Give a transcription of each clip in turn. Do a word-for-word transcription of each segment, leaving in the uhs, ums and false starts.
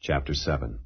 Chapter seven.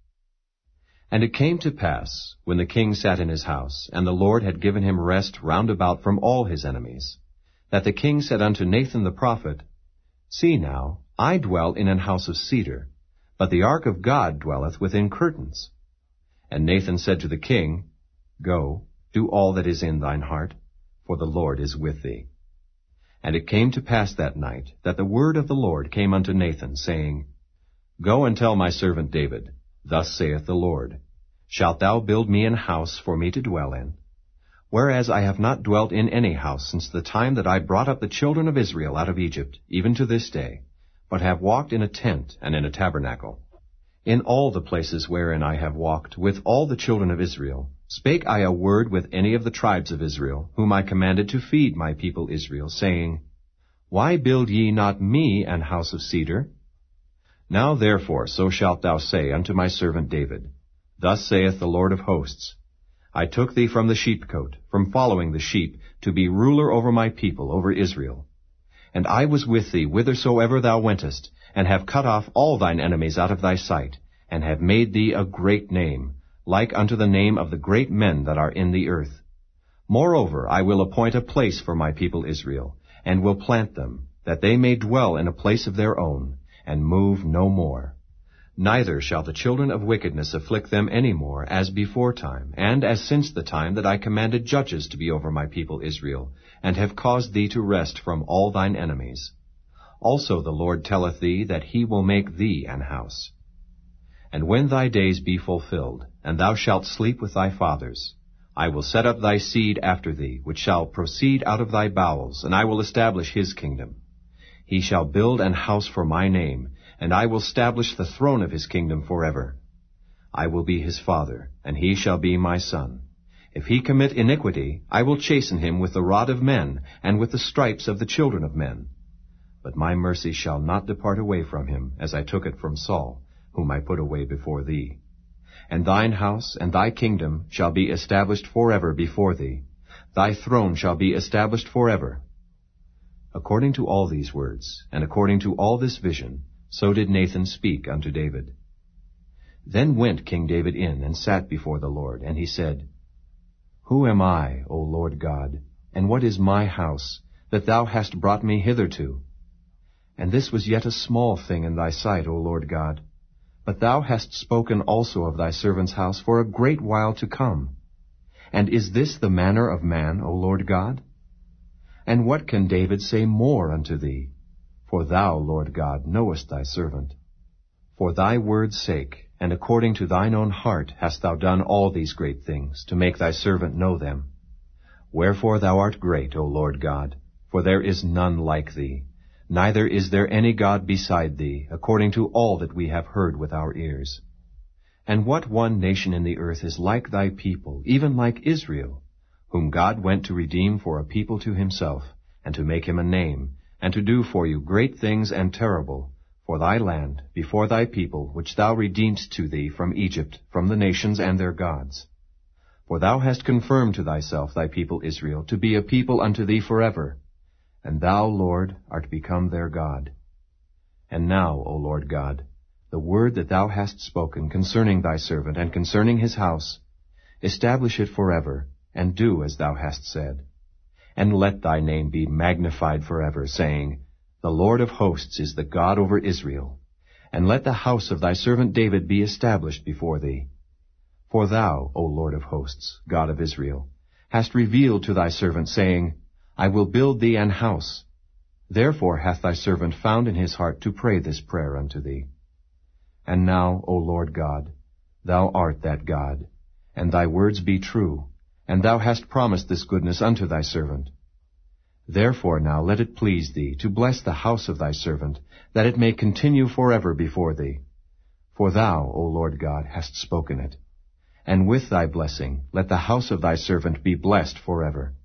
And it came to pass, when the king sat in his house, and the Lord had given him rest round about from all his enemies, that the king said unto Nathan the prophet, See now, I dwell in an house of cedar, but the ark of God dwelleth within curtains. And Nathan said to the king, Go, do all that is in thine heart, for the Lord is with thee. And it came to pass that night, that the word of the Lord came unto Nathan, saying, Go and tell my servant David, Thus saith the Lord, Shalt thou build me an house for me to dwell in? Whereas I have not dwelt in any house since the time that I brought up the children of Israel out of Egypt, even to this day, but have walked in a tent and in a tabernacle. In all the places wherein I have walked with all the children of Israel, spake I a word with any of the tribes of Israel, whom I commanded to feed my people Israel, saying, Why build ye not me an house of cedar? Now therefore so shalt thou say unto my servant David, Thus saith the Lord of hosts, I took thee from the sheepcote, from following the sheep, to be ruler over my people, over Israel. And I was with thee whithersoever thou wentest, and have cut off all thine enemies out of thy sight, and have made thee a great name, like unto the name of the great men that are in the earth. Moreover, I will appoint a place for my people Israel, and will plant them, that they may dwell in a place of their own, and move no more. Neither shall the children of wickedness afflict them any more, as beforetime, and as since the time that I commanded judges to be over my people Israel, and have caused thee to rest from all thine enemies. Also the Lord telleth thee that he will make thee an house. And when thy days be fulfilled, and thou shalt sleep with thy fathers, I will set up thy seed after thee, which shall proceed out of thy bowels, and I will establish his kingdom. He shall build an house for my name, and I will establish the throne of his kingdom forever. I will be his father, and he shall be my son. If he commit iniquity, I will chasten him with the rod of men, and with the stripes of the children of men. But my mercy shall not depart away from him, as I took it from Saul, whom I put away before thee. And thine house and thy kingdom shall be established forever before thee. Thy throne shall be established forever. According to all these words, and according to all this vision, so did Nathan speak unto David. Then went King David in, and sat before the Lord, and he said, Who am I, O Lord God, and what is my house, that thou hast brought me hitherto? And this was yet a small thing in thy sight, O Lord God. But thou hast spoken also of thy servant's house for a great while to come. And is this the manner of man, O Lord God? And what can David say more unto thee? For thou, Lord God, knowest thy servant. For thy word's sake, and according to thine own heart, hast thou done all these great things, to make thy servant know them. Wherefore thou art great, O Lord God, for there is none like thee, neither is there any God beside thee, according to all that we have heard with our ears. And what one nation in the earth is like thy people, even like Israel, whom God went to redeem for a people to himself, and to make him a name, and to do for you great things and terrible, for thy land, before thy people, which thou redeemedst to thee from Egypt, from the nations and their gods. For thou hast confirmed to thyself thy people Israel, to be a people unto thee forever, and thou, Lord, art become their God. And now, O Lord God, the word that thou hast spoken concerning thy servant, and concerning his house, establish it forever, and do as thou hast said. And let thy name be magnified forever, saying, The Lord of hosts is the God over Israel. And let the house of thy servant David be established before thee. For thou, O Lord of hosts, God of Israel, hast revealed to thy servant, saying, I will build thee an house. Therefore hath thy servant found in his heart to pray this prayer unto thee. And now, O Lord God, thou art that God, and thy words be true, and thou hast promised this goodness unto thy servant. Therefore now let it please thee to bless the house of thy servant, that it may continue forever before thee. For thou, O Lord God, hast spoken it. And with thy blessing let the house of thy servant be blessed forever.